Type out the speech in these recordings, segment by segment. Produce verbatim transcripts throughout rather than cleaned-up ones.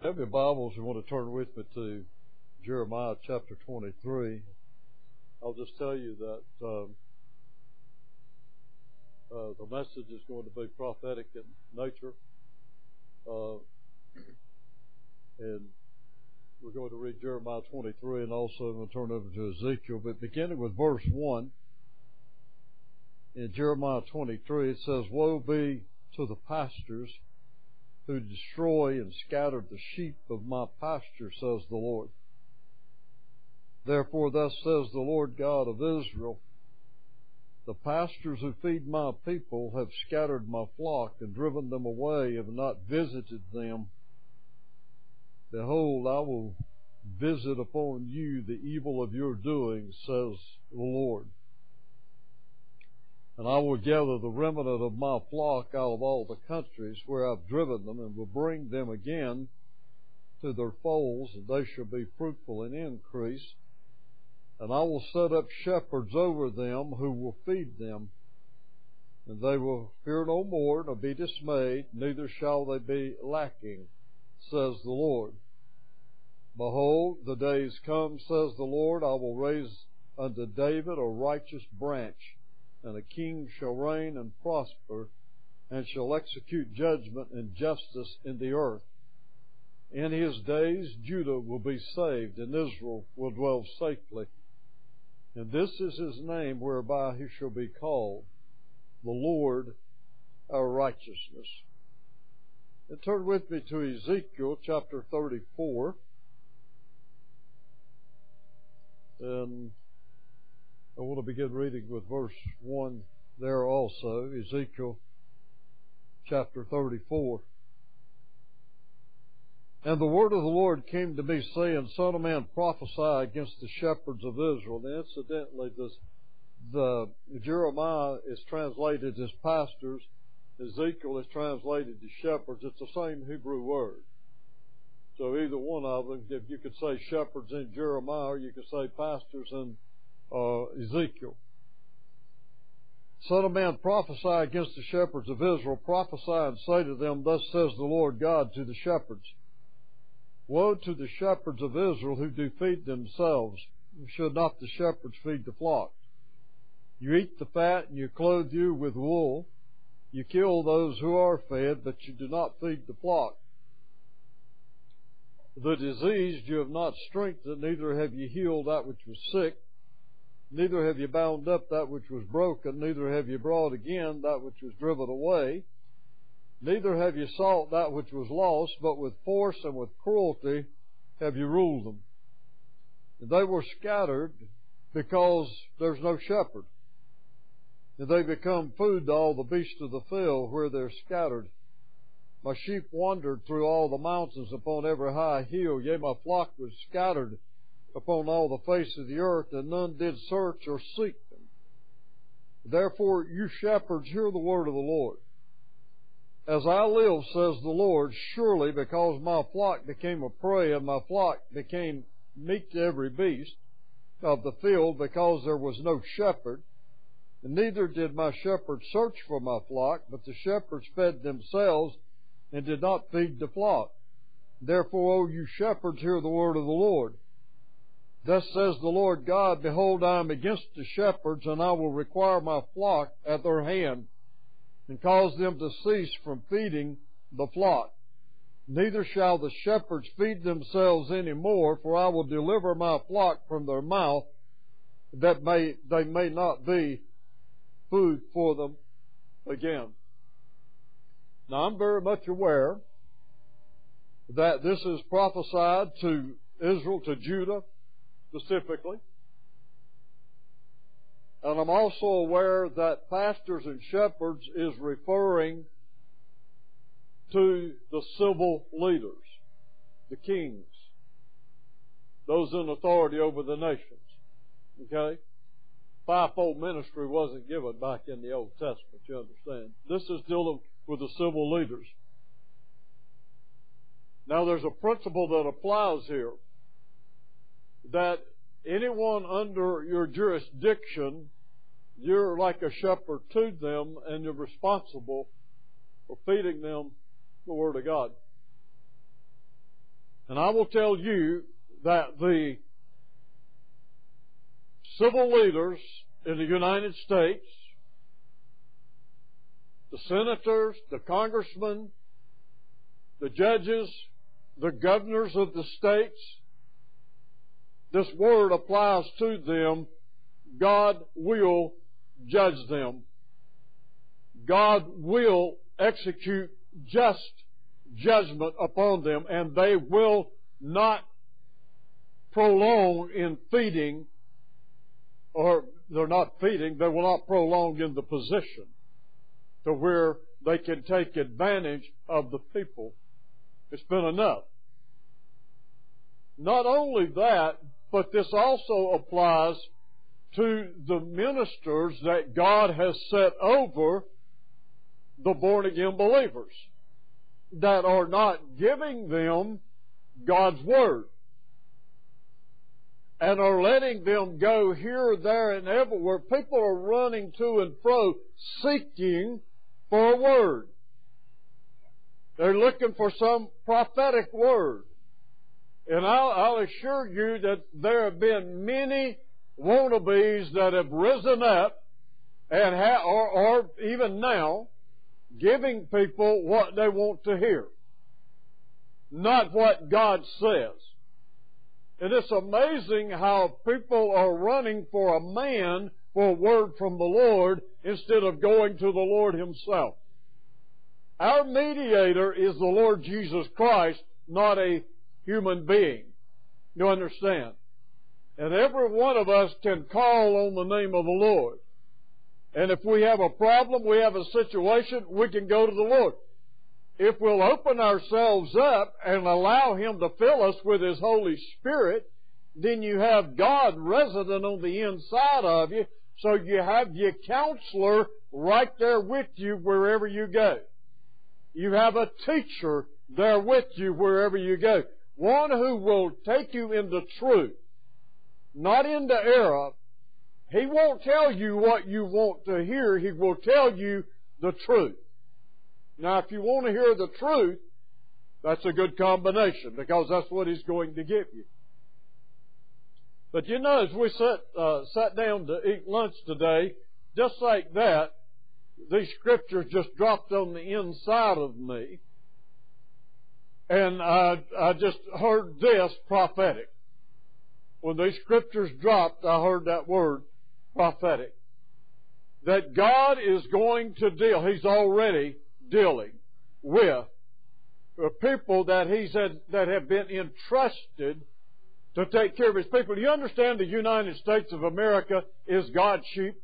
Have your Bibles, you want to turn with me to Jeremiah chapter twenty-three. I'll just tell you that um, uh, the message is going to be prophetic in nature. Uh, and we're going to read Jeremiah twenty-three, and also I'm going to turn over to Ezekiel. But beginning with verse one, in Jeremiah twenty-three, it says, "Woe be to the pastors who destroy and scatter the sheep of my pasture, says the Lord. Therefore thus says the Lord God of Israel, the pastors who feed my people have scattered my flock and driven them away, have not visited them. Behold, I will visit upon you the evil of your doing, says the Lord. And I will gather the remnant of my flock out of all the countries where I've driven them, and will bring them again to their folds, and they shall be fruitful and increase. And I will set up shepherds over them who will feed them. And they will fear no more, nor be dismayed, neither shall they be lacking, says the Lord. Behold, the days come, says the Lord, I will raise unto David a righteous branch, and a king shall reign and prosper, and shall execute judgment and justice in the earth. In his days Judah will be saved, and Israel will dwell safely. And this is his name whereby he shall be called, the Lord our righteousness." And turn with me to Ezekiel chapter thirty-four. And I want to begin reading with verse one there also, Ezekiel chapter thirty-four. "And the word of the Lord came to me, saying, Son of man, prophesy against the shepherds of Israel." And incidentally, this, the Jeremiah is translated as pastors, Ezekiel is translated as shepherds. It's the same Hebrew word. So either one of them, if you could say shepherds in Jeremiah, or you could say pastors in Uh, Ezekiel. "Son of man, prophesy against the shepherds of Israel. Prophesy and say to them, Thus says the Lord God to the shepherds. Woe to the shepherds of Israel who do feed themselves. Should not the shepherds feed the flock? You eat the fat, and you clothe you with wool. You kill those who are fed, but you do not feed the flock. The diseased you have not strengthened, neither have you healed that which was sick. Neither have you bound up that which was broken, neither have you brought again that which was driven away. Neither have you sought that which was lost, but with force and with cruelty have you ruled them. And they were scattered because there's no shepherd. And they become food to all the beasts of the field where they're scattered. My sheep wandered through all the mountains upon every high hill. Yea, my flock was scattered upon all the face of the earth, and none did search or seek them. Therefore, you shepherds, hear the word of the Lord. As I live, says the Lord, surely because my flock became a prey, and my flock became meat to every beast of the field, because there was no shepherd, and neither did my shepherds search for my flock, but the shepherds fed themselves, and did not feed the flock. Therefore, O you shepherds, hear the word of the Lord. Thus says the Lord God, Behold, I am against the shepherds, and I will require my flock at their hand, and cause them to cease from feeding the flock. Neither shall the shepherds feed themselves any more, for I will deliver my flock from their mouth, that may they may not be food for them again." Now, I'm very much aware that this is prophesied to Israel, to Judah, specifically. And I'm also aware that pastors and shepherds is referring to the civil leaders, the kings, those in authority over the nations. Okay? Fivefold ministry wasn't given back in the Old Testament, you understand. This is dealing with the civil leaders. Now, there's a principle that applies here, that anyone under your jurisdiction, you're like a shepherd to them, and you're responsible for feeding them the Word of God. And I will tell you that the civil leaders in the United States, the senators, the congressmen, the judges, the governors of the states, this word applies to them. God will judge them. God will execute just judgment upon them, and they will not prolong in feeding, or they're not feeding, they will not prolong in the position to where they can take advantage of the people. It's been enough. Not only that, but this also applies to the ministers that God has set over the born-again believers that are not giving them God's Word and are letting them go here, there, and everywhere. People are running to and fro seeking for a word. They're looking for some prophetic word. And I'll, I'll assure you that there have been many wannabes that have risen up and ha- or, or even now giving people what they want to hear, not what God says. And it's amazing how people are running for a man for a word from the Lord instead of going to the Lord Himself. Our mediator is the Lord Jesus Christ, not a human being. You understand? And every one of us can call on the name of the Lord. And if we have a problem, we have a situation, we can go to the Lord. If we'll open ourselves up and allow Him to fill us with His Holy Spirit, then you have God resident on the inside of you, so you have your counselor right there with you wherever you go. You have a teacher there with you wherever you go. One who will take you into truth, not into error. He won't tell you what you want to hear. He will tell you the truth. Now, if you want to hear the truth, that's a good combination, because that's what He's going to give you. But you know, as we sat, uh, sat down to eat lunch today, just like that, these scriptures just dropped on the inside of me. And I, I just heard this prophetic. When these scriptures dropped, I heard that word prophetic. That God is going to deal, He's already dealing with the people that He's had, that have been entrusted to take care of His people. Do you understand the United States of America is God's sheep?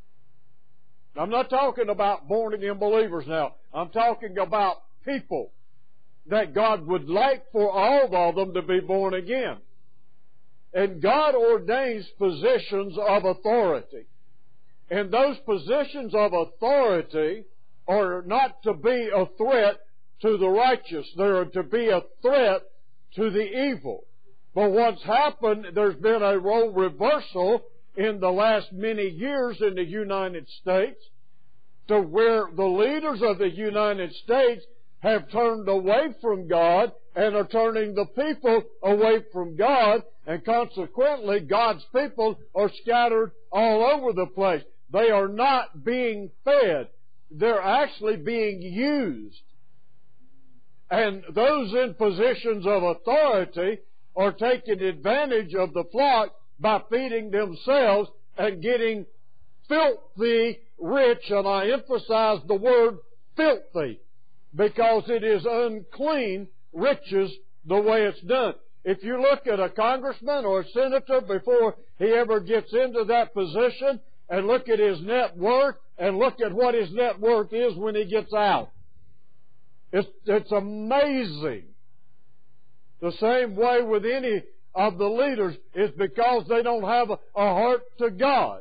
I'm not talking about born-again believers now. I'm talking about people that God would like for all of them to be born again. And God ordains positions of authority. And those positions of authority are not to be a threat to the righteous. They're to be a threat to the evil. But what's happened, there's been a role reversal in the last many years in the United States, to where the leaders of the United States have turned away from God and are turning the people away from God, and consequently God's people are scattered all over the place. They are not being fed. They're actually being used. And those in positions of authority are taking advantage of the flock by feeding themselves and getting filthy rich, and I emphasize the word filthy, because it is unclean riches the way it's done. If you look at a congressman or a senator before he ever gets into that position, and look at his net worth, and look at what his net worth is when he gets out, it's, it's amazing. The same way with any of the leaders is because they don't have a, a heart to God.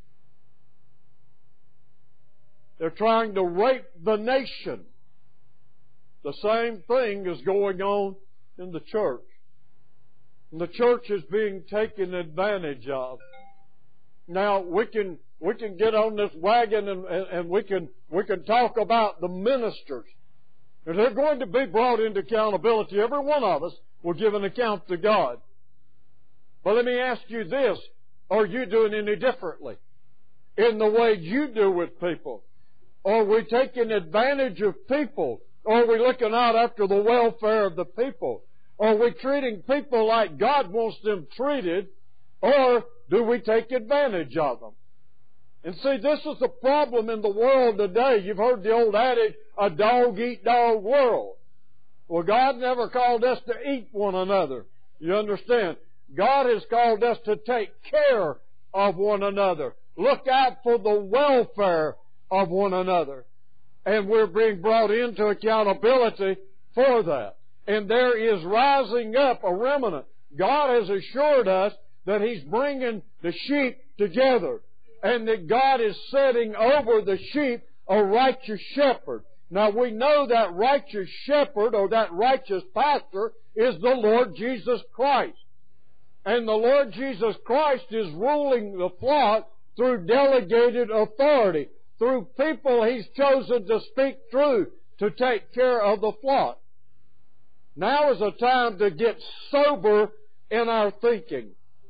They're trying to rape the nation. The same thing is going on in the church. And the church is being taken advantage of. Now, we can we can get on this wagon and, and, and we can we can talk about the ministers. And they're going to be brought into accountability. Every one of us will give an account to God. But let me ask you this. Are you doing any differently in the way you do with people? Are we taking advantage of people? Are we looking out after the welfare of the people? Are we treating people like God wants them treated? Or do we take advantage of them? And see, this is the problem in the world today. You've heard the old adage, a dog-eat-dog world. Well, God never called us to eat one another. You understand? God has called us to take care of one another. Look out for the welfare of one another. And we're being brought into accountability for that. And there is rising up a remnant. God has assured us that He's bringing the sheep together, and that God is setting over the sheep a righteous shepherd. Now we know that righteous shepherd or that righteous pastor is the Lord Jesus Christ. And the Lord Jesus Christ is ruling the flock through delegated authority, through people He's chosen to speak through to take care of the flock. Now is a time to get sober in our thinking.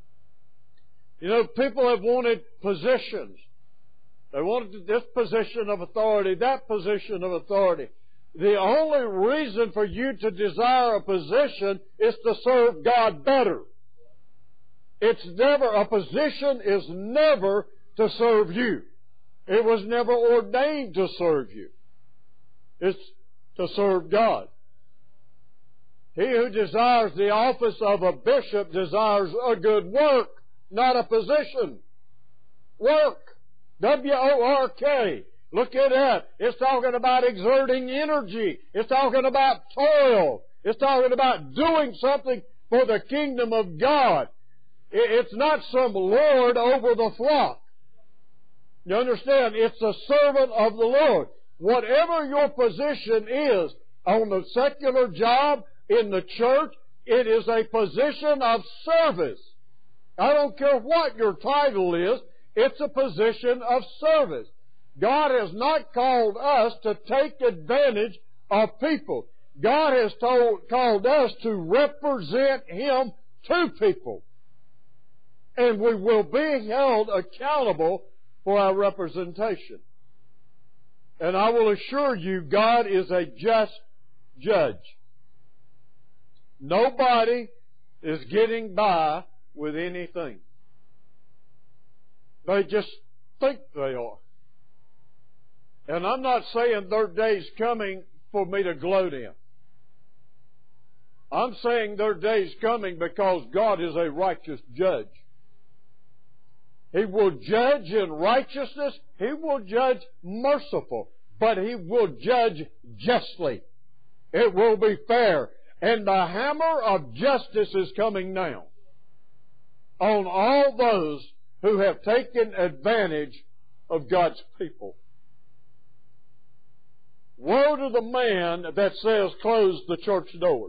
You know, people have wanted positions. They wanted this position of authority, that position of authority. The only reason for you to desire a position is to serve God better. It's never, a position is never to serve you. It was never ordained to serve you. It's to serve God. He who desires the office of a bishop desires a good work, not a position. Work. W O R K. Look at that. It's talking about exerting energy. It's talking about toil. It's talking about doing something for the kingdom of God. It's not some lord over the flock. You understand? It's a servant of the Lord. Whatever your position is on the secular job, in the church, it is a position of service. I don't care what your title is, it's a position of service. God has not called us to take advantage of people. God has told, called us to represent Him to people. And we will be held accountable for our representation. And I will assure you, God is a just judge. Nobody is getting by with anything. They just think they are. And I'm not saying there are days coming for me to gloat in. I'm saying there are days coming because God is a righteous judge. He will judge in righteousness. He will judge merciful. But He will judge justly. It will be fair. And the hammer of justice is coming now on all those who have taken advantage of God's people. Woe to the man that says, close the church doors.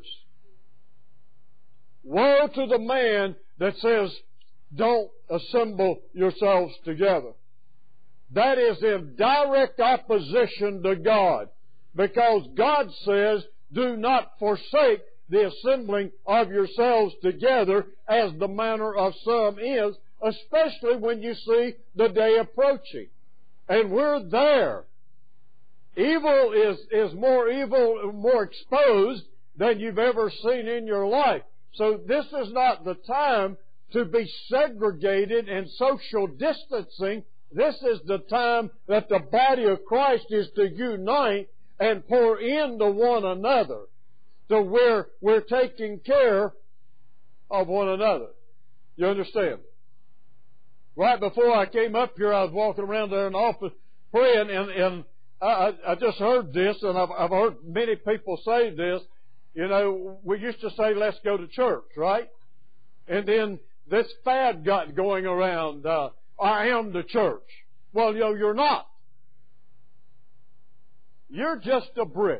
Woe to the man that says, don't assemble yourselves together. That is in direct opposition to God, because God says, do not forsake the assembling of yourselves together, as the manner of some is, especially when you see the day approaching. And we're there. Evil is, is more evil, more exposed than you've ever seen in your life. So this is not the time to be segregated and social distancing. This is the time that the body of Christ is to unite and pour into one another. So we're, we're taking care of one another. You understand? Right before I came up here, I was walking around there in the office praying, and, and I, I just heard this, and I've, I've heard many people say this. You know, we used to say, let's go to church, right? And then this fad got going around, uh, I am the church. Well, you know, you're not. You're just a brick.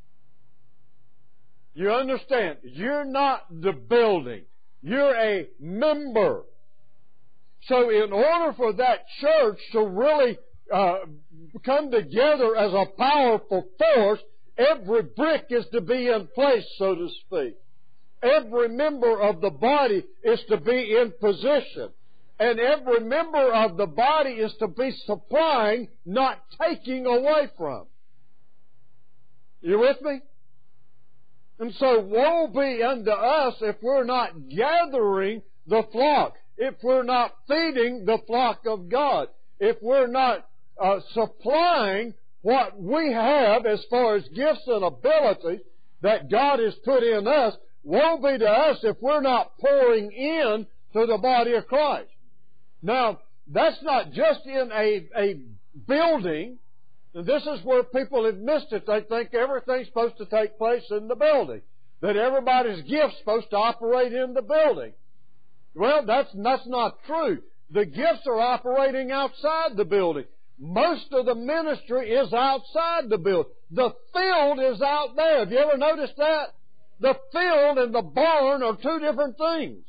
You understand? You're not the building. You're a member. So in order for that church to really uh, come together as a powerful force, Every brick is to be in place, so to speak. Every member of the body is to be in position. And every member of the body is to be supplying, not taking away from. You with me? And so woe be unto us if we're not gathering the flock, if we're not feeding the flock of God, if we're not uh, supplying what we have as far as gifts and abilities that God has put in us. Woe be to us if we're not pouring in to the body of Christ. Now, that's not just in a, a building. And this is where people have missed it. They think everything's supposed to take place in the building, that everybody's gift's supposed to operate in the building. Well, that's, that's not true. The gifts are operating outside the building. Most of the ministry is outside the building. The field is out there. Have you ever noticed that? The field and the barn are two different things.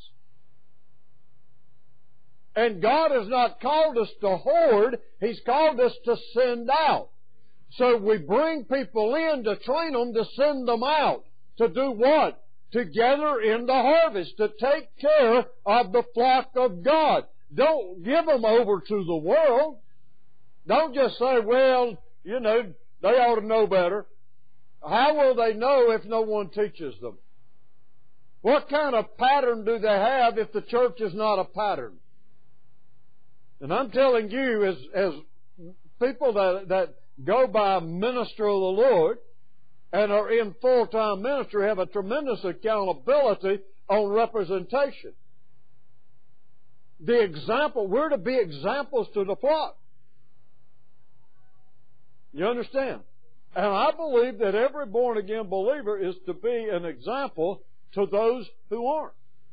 And God has not called us to hoard. He's called us to send out. So we bring people in to train them to send them out. To do what? To gather in the harvest. To take care of the flock of God. Don't give them over to the world. Don't just say, well, you know, they ought to know better. How will they know if no one teaches them? What kind of pattern do they have if the church is not a pattern? And I'm telling you, as, as people that, that go by minister of the Lord and are in full-time ministry have a tremendous accountability on representation. The example, we're to be examples to the flock. You understand? And I believe that every born-again believer is to be an example to those who aren't.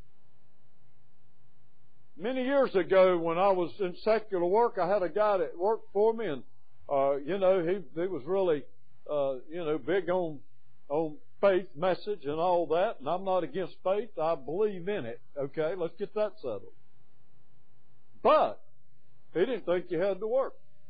Many years ago, when I was in secular work, I had a guy that worked for me, and uh, you know, he he was really uh, you know big on on faith message and all that. And I'm not against faith; I believe in it. Okay, let's get that settled. But he didn't think you had to work.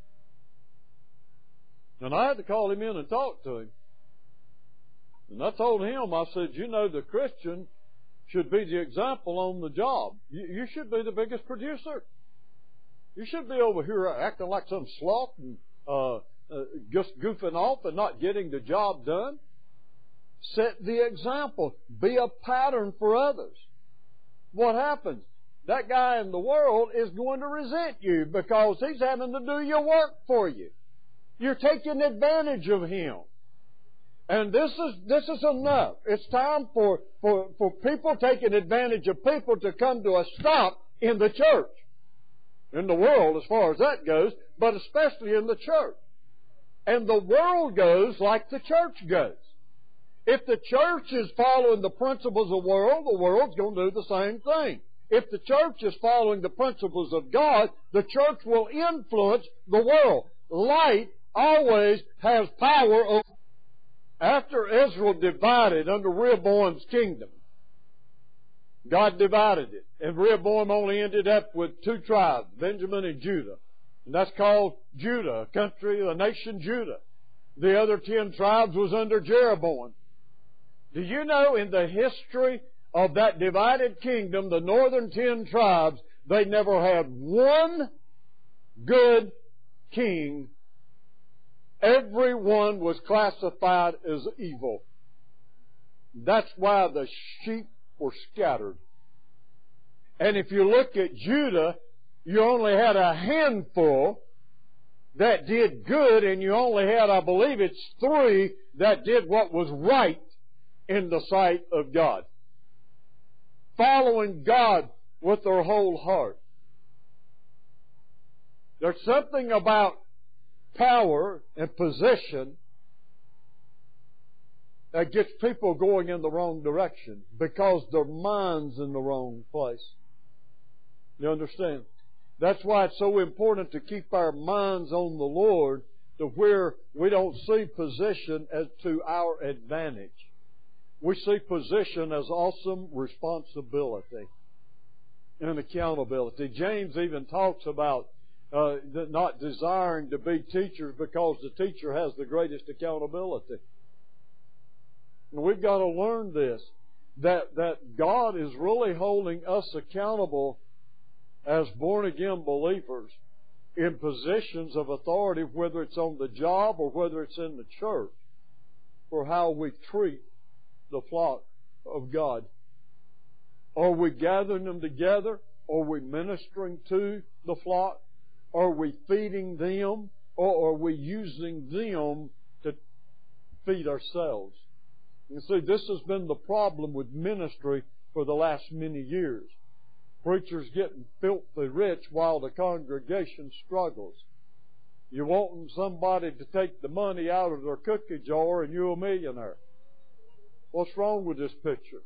And I had to call him in and talk to him. And I told him, I said, you know, the Christian should be the example on the job. You, you should be the biggest producer. You should be over here acting like some sloth and uh, uh, just goofing off and not getting the job done. Set the example. Be a pattern for others. What happens? That guy in the world is going to resent you because he's having to do your work for you. You're taking advantage of him. And this is this is enough. It's time for, for, for people taking advantage of people to come to a stop in the church. In the world, as far as that goes, but especially in the church. And the world goes like the church goes. If the church is following the principles of the world, the world's going to do the same thing. If the church is following the principles of God, the church will influence the world. Light always has power over. After Israel divided under Rehoboam's kingdom, God divided it. And Rehoboam only ended up with two tribes, Benjamin and Judah. And that's called Judah, a country, a nation Judah. The other ten tribes was under Jeroboam. Do you know in the history of that divided kingdom, the northern ten tribes, they never had one good king. Everyone was classified as evil. That's why the sheep were scattered. And if you look at Judah, you only had a handful that did good, and you only had, I believe it's three, that did what was right in the sight of God. Following God with their whole heart. There's something about power and position that gets people going in the wrong direction because their mind's in the wrong place. You understand? That's why it's so important to keep our minds on the Lord to where we don't see position as to our advantage. We see position as awesome responsibility and accountability. James even talks about Uh, not desiring to be teachers because the teacher has the greatest accountability. And we've got to learn this, that, that God is really holding us accountable as born-again believers in positions of authority, whether it's on the job or whether it's in the church, for how we treat the flock of God. Are we gathering them together? Are we ministering to the flock? Are we feeding them? Or are we using them to feed ourselves? You see, this has been the problem with ministry for the last many years. Preachers getting filthy rich while the congregation struggles. You're wanting somebody to take the money out of their cookie jar and you're a millionaire. What's wrong with this picture?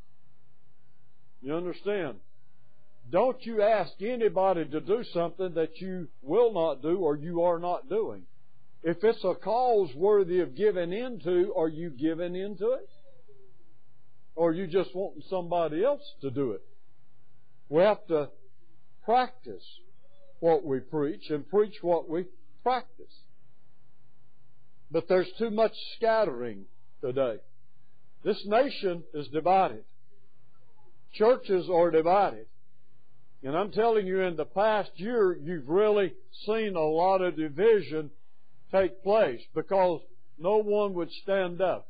You understand? Don't you ask anybody to do something that you will not do or you are not doing. If it's a cause worthy of giving into, are you giving into it? Or are you just wanting somebody else to do it? We have to practice what we preach and preach what we practice. But there's too much scattering today. This nation is divided. Churches are divided. And I'm telling you, in the past year, you've really seen a lot of division take place because no one would stand up.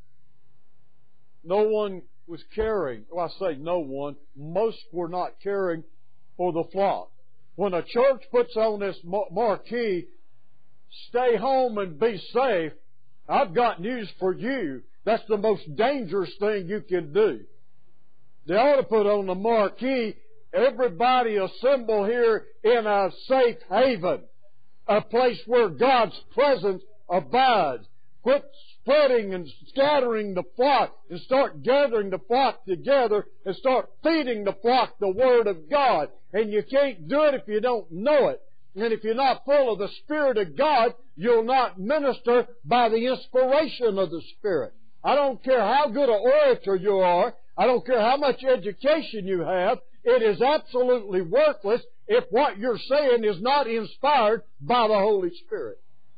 No one was caring. Well, I say no one. Most were not caring for the flock. When a church puts on this marquee, stay home and be safe, I've got news for you. That's the most dangerous thing you can do. They ought to put on the marquee, everybody assemble here in a safe haven, a place where God's presence abides. Quit spreading and scattering the flock and start gathering the flock together and start feeding the flock the Word of God. And you can't do it if you don't know it. And if you're not full of the Spirit of God, you'll not minister by the inspiration of the Spirit. I don't care how good an orator you are. I don't care how much education you have. It is absolutely worthless if what you're saying is not inspired by the Holy Spirit.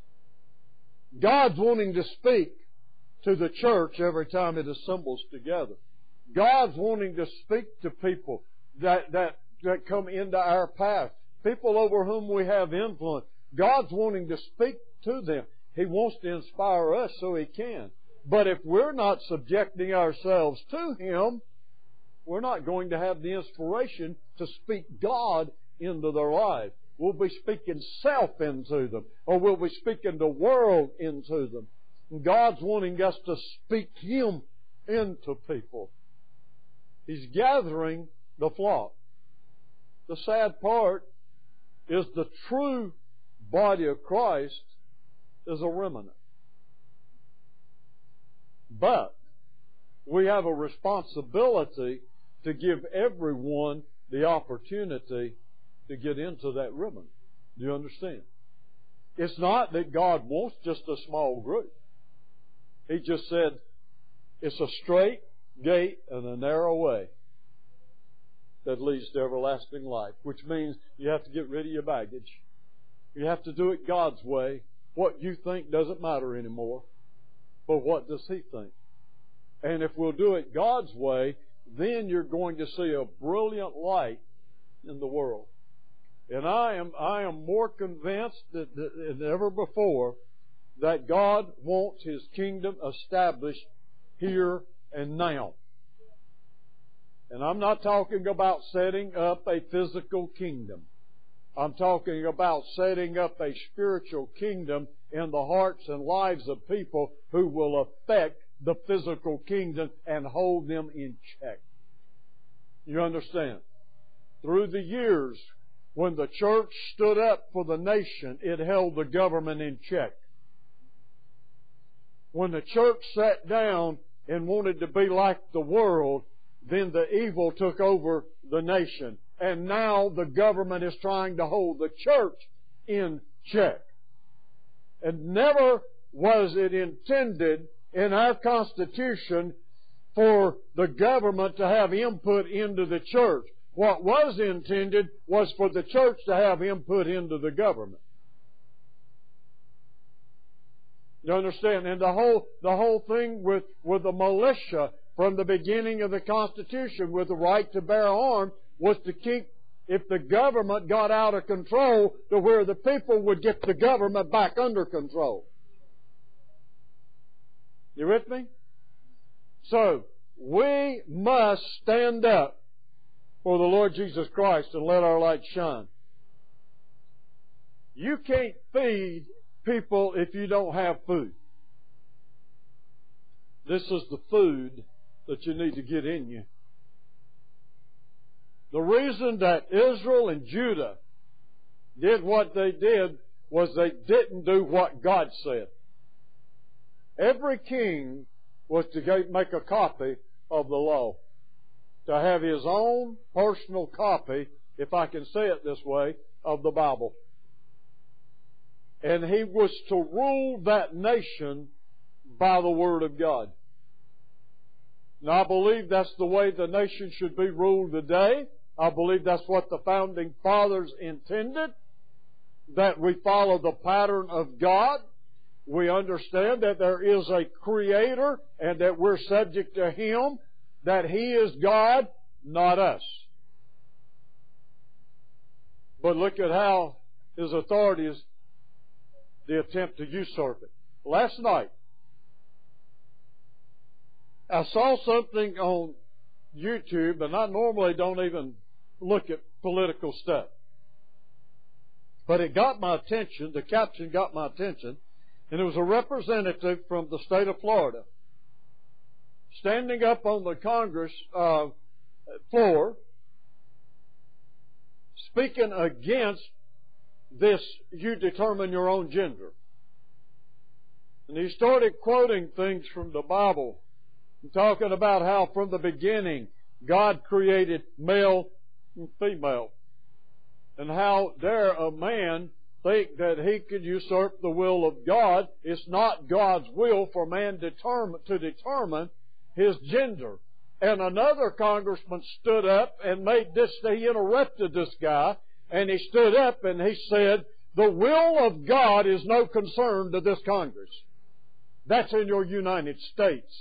God's wanting to speak to the church every time it assembles together. God's wanting to speak to people that, that, that come into our path. People over whom we have influence. God's wanting to speak to them. He wants to inspire us so He can. But if we're not subjecting ourselves to Him, we're not going to have the inspiration to speak God into their life. We'll be speaking self into them, or we'll be speaking the world into them. And God's wanting us to speak Him into people. He's gathering the flock. The sad part is the true body of Christ is a remnant. But we have a responsibility to give everyone the opportunity to get into that remnant. Do you understand? It's not that God wants just a small group. He just said it's a straight gate and a narrow way that leads to everlasting life, which means you have to get rid of your baggage. You have to do it God's way. What you think doesn't matter anymore. But what does He think? And if we'll do it God's way, then you're going to see a brilliant light in the world. And I am I am more convinced than, than ever before that God wants His kingdom established here and now. And I'm not talking about setting up a physical kingdom. I'm talking about setting up a spiritual kingdom in the hearts and lives of people who will affect the physical kingdom and hold them in check. You understand? Through the years, when the church stood up for the nation, it held the government in check. When the church sat down and wanted to be like the world, then the evil took over the nation. And now the government is trying to hold the church in check. And never was it intended in our Constitution for the government to have input into the church. What was intended was for the church to have input into the government. You understand? And the whole the whole thing with, with the militia from the beginning of the Constitution with the right to bear arms was to keep, if the government got out of control, to where the people would get the government back under control. You with me? So, we must stand up for the Lord Jesus Christ and let our light shine. You can't feed people if you don't have food. This is the food that you need to get in you. The reason that Israel and Judah did what they did was they didn't do what God said. Every king was to make a copy of the law, to have his own personal copy, if I can say it this way, of the Bible. And he was to rule that nation by the Word of God. Now, I believe that's the way the nation should be ruled today. I believe that's what the founding fathers intended, that we follow the pattern of God. We understand that there is a Creator and that we're subject to Him, that He is God, not us. But look at how His authority is the attempt to usurp it. Last night, I saw something on YouTube, and I normally don't even look at political stuff. But it got my attention, the caption got my attention, and it was a representative from the state of Florida standing up on the Congress uh, floor speaking against this, you determine your own gender. And he started quoting things from the Bible and talking about how from the beginning God created male and female, and how dare a man think that he could usurp the will of God. It's not God's will for man determine, to determine his gender. And another congressman stood up and made this, he interrupted this guy, and he stood up and he said, the will of God is no concern to this Congress. That's in your United States.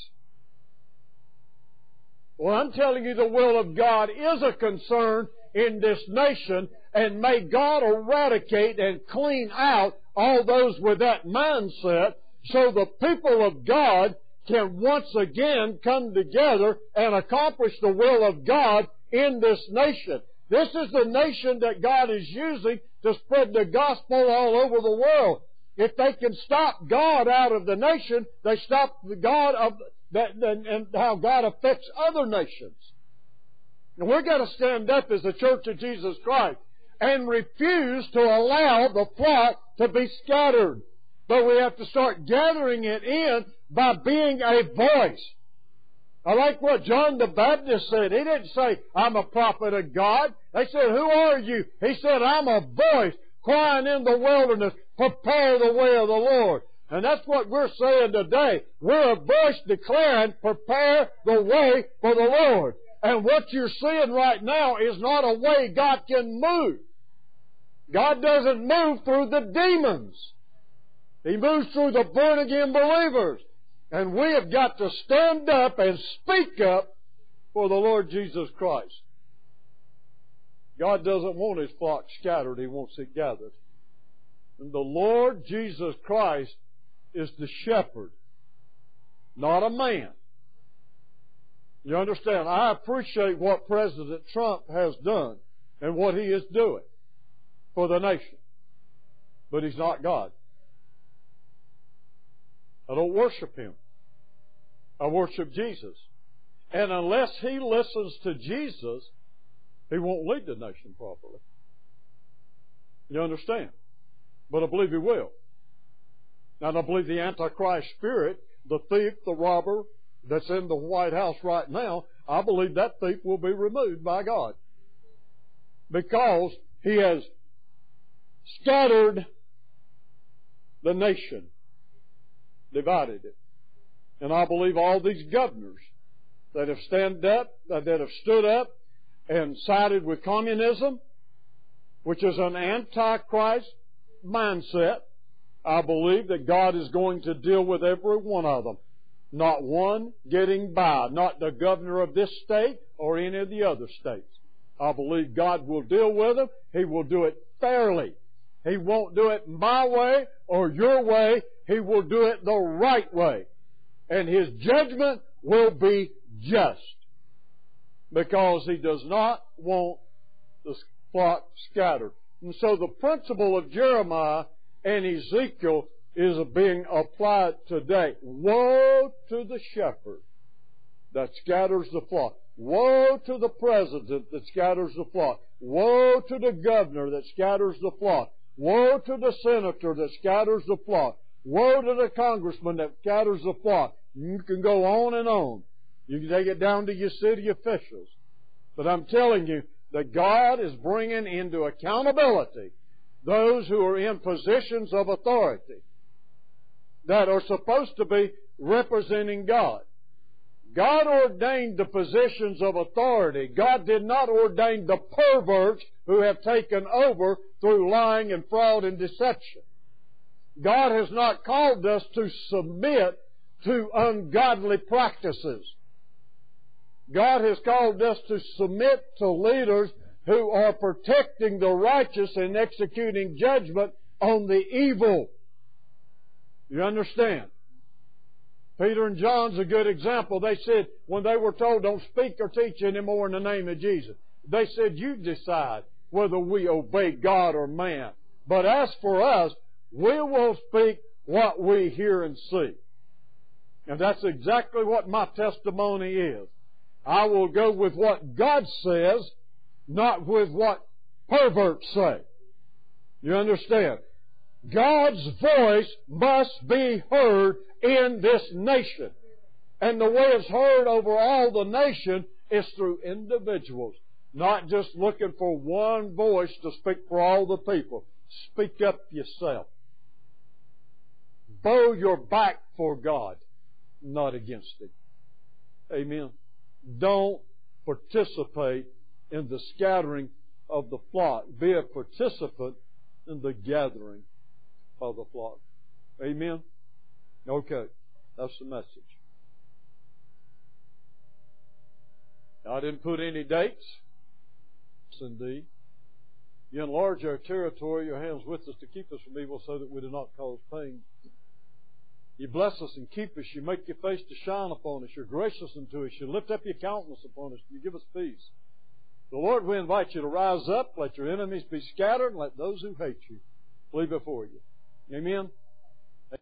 Well, I'm telling you, the will of God is a concern in this nation, and may God eradicate and clean out all those with that mindset so the people of God can once again come together and accomplish the will of God in this nation. This is the nation that God is using to spread the gospel all over the world. If they can stop God out of the nation, they stop the God of that, and how God affects other nations. And we're going to stand up as the Church of Jesus Christ and refuse to allow the flock to be scattered. But we have to start gathering it in by being a voice. I like what John the Baptist said. He didn't say, I'm a prophet of God. They said, who are you? He said, I'm a voice crying in the wilderness, prepare the way of the Lord. And that's what we're saying today. We're a voice declaring, prepare the way for the Lord. And what you're seeing right now is not a way God can move. God doesn't move through the demons. He moves through the born-again believers. And we have got to stand up and speak up for the Lord Jesus Christ. God doesn't want His flock scattered. He wants it gathered. And the Lord Jesus Christ is the shepherd, not a man. You understand? I appreciate what President Trump has done and what he is doing for the nation. But he's not God. I don't worship Him. I worship Jesus. And unless He listens to Jesus, He won't lead the nation properly. You understand? But I believe He will. And I believe the Antichrist spirit, the thief, the robber that's in the White House right now, I believe that thief will be removed by God. Because he has scattered the nation, divided it. And I believe all these governors that have stand up, that have stood up and sided with communism, which is an antichrist mindset, I believe that God is going to deal with every one of them. Not one getting by. Not the governor of this state or any of the other states. I believe God will deal with them. He will do it fairly. He won't do it my way or your way. He will do it the right way. And His judgment will be just. Because He does not want the flock scattered. And so the principle of Jeremiah and Ezekiel is being applied today. Woe to the shepherd that scatters the flock. Woe to the president that scatters the flock. Woe to the governor that scatters the flock. Woe to the senator that scatters the flock. Woe to the congressman that scatters the flock. You can go on and on. You can take it down to your city officials. But I'm telling you that God is bringing into accountability those who are in positions of authority that are supposed to be representing God. God ordained the positions of authority. God did not ordain the perverts who have taken over through lying and fraud and deception. God has not called us to submit to ungodly practices. God has called us to submit to leaders who are protecting the righteous and executing judgment on the evil. You understand? Peter and John's a good example. They said, when they were told, don't speak or teach anymore in the name of Jesus, they said, you decide whether we obey God or man. But as for us, we will speak what we hear and see. And that's exactly what my testimony is. I will go with what God says, not with what perverts say. You understand? God's voice must be heard in this nation. And the way it's heard over all the nation is through individuals. Not just looking for one voice to speak for all the people. Speak up yourself. Bow your back for God, not against Him. Amen. Don't participate in the scattering of the flock. Be a participant in the gathering of the flock. Amen? Okay. That's the message. I didn't put any dates. Yes, indeed. You enlarge our territory, your hands with us to keep us from evil so that we do not cause pain. You bless us and keep us. You make your face to shine upon us. You're gracious unto us. You lift up your countenance upon us. You give us peace. The Lord, we invite you to rise up. Let your enemies be scattered, and let those who hate you flee before you. Amen.